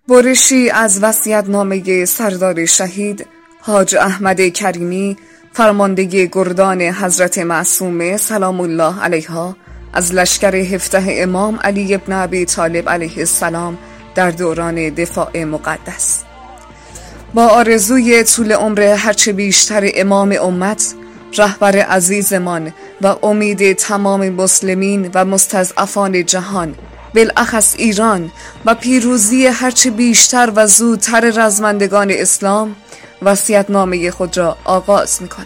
برشی از وصیت‌نامه سردار شهید حاج احمد کریمی فرمانده گردان حضرت معصومه سلام الله علیها از لشکر 17 امام علی ابن ابی طالب علیه السلام در دوران دفاع مقدس. با آرزوی طول عمر هرچه بیشتر امام امت، رهبر عزیزمان و امید تمام مسلمین و مستضعفان جهان، بالاخص ایران، و پیروزی هرچه بیشتر و زودتر رزمندگان اسلام، وصیت‌نامه خود را آغاز می‌کنم.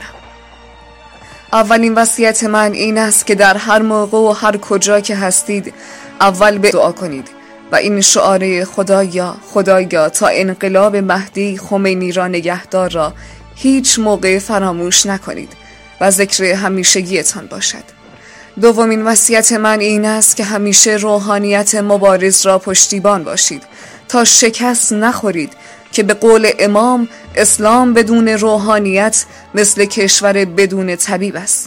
اولین وصیت من این است که در هر موقع و هر کجا که هستید اول به دعا کنید و این شعار خدایا تا انقلاب مهدی خمینی را نگهدار را هیچ موقع فراموش نکنید و ذکر همیشگیتان باشد. دومین وصیت من این است که همیشه روحانیت مبارز را پشتیبان باشید تا شکست نخورید که به قول امام اسلام بدون روحانیت مثل کشور بدون طبیب است.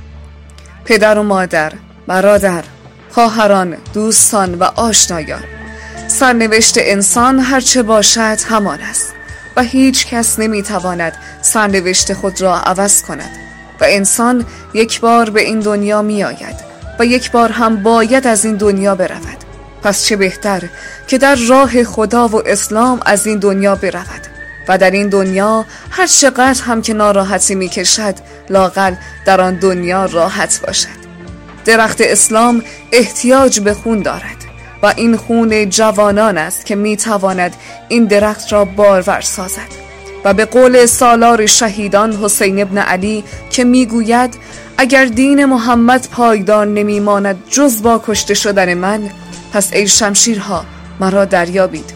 پدر و مادر، برادر، خواهران، دوستان و آشنایان، سرنوشت انسان هرچه باشد همان است و هیچ کس نمیتواند سرنوشت خود را عوض کند و انسان یک بار به این دنیا می آید و یک بار هم باید از این دنیا برود. پس چه بهتر که در راه خدا و اسلام از این دنیا برود و در این دنیا هر چقدر هم که ناراحتی می کشد لااقل در آن دنیا راحت باشد. درخت اسلام احتیاج به خون دارد و این خون جوانان است که می تواند این درخت را بارور سازد و به قول سالار شهیدان حسین ابن علی که می گوید اگر دین محمد پایدار نمی ماند جز با کشته شدن من، پس ای شمشیرها مرا دریابید.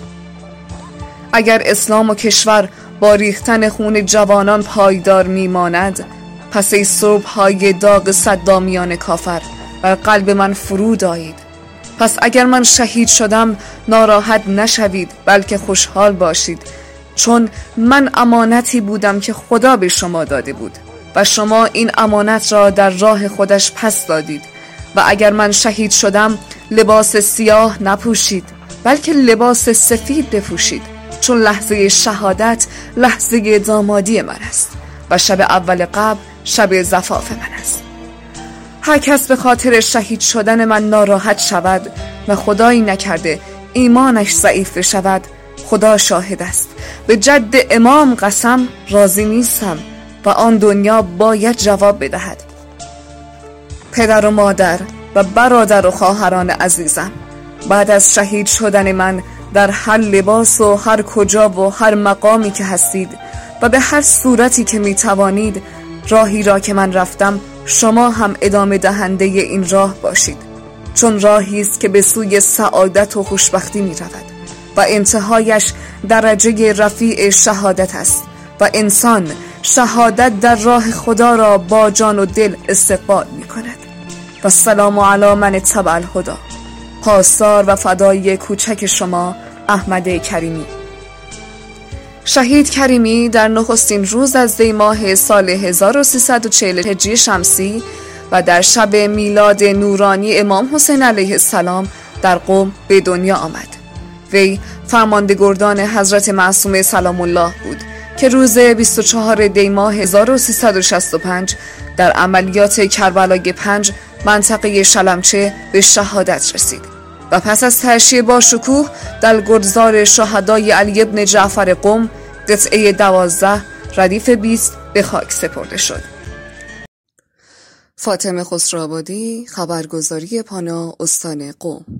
اگر اسلام و کشور با ریختن خون جوانان پایدار می ماند، پس ای صبح‌های داغ صدامیان کافر بر قلب من فرود آیید. پس اگر من شهید شدم ناراحت نشوید بلکه خوشحال باشید، چون من امانتی بودم که خدا به شما داده بود و شما این امانت را در راه خودش پس دادید. و اگر من شهید شدم لباس سیاه نپوشید بلکه لباس سفید بپوشید، چون لحظه شهادت لحظه دامادی من است و شب اول قبر شب زفاف من است. هر کس به خاطر شهید شدن من ناراحت شود و خدایی نکرده ایمانش ضعیف شود، خدا شاهد است به جد امام قسم راضی نیستم و آن دنیا باید جواب بدهد. پدر و مادر و برادر و خواهران عزیزم، بعد از شهید شدن من در هر لباس و هر کجا و هر مقامی که هستید و به هر صورتی که می توانید، راهی را که من رفتم شما هم ادامه دهنده این راه باشید، چون راهی است که به سوی سعادت و خوشبختی می رود و انتهایش درجه رفیع شهادت است و انسان شهادت در راه خدا را با جان و دل استقبال می کند. و السلام علی من اتبع الهدی. پاسدار و فدایی کوچک شما، احمد کریمی. شهید کریمی در نخستین روز از دی ماه سال 1340 هجری شمسی و در شب میلاد نورانی امام حسین علیه السلام در قم به دنیا آمد. وی فرمانده گردان حضرت معصومه سلام الله بود که روز 24 دی ماه 1365 در عملیات کربلای 5 منطقه شلمچه به شهادت رسید و پس از تشییع با شکوه در گرزار شهدای علی ابن جعفر قم قطعه 12 ردیف 20 به خاک سپرده شد. فاطمه خسروآبادی، خبرگزاری پانا، استان قم.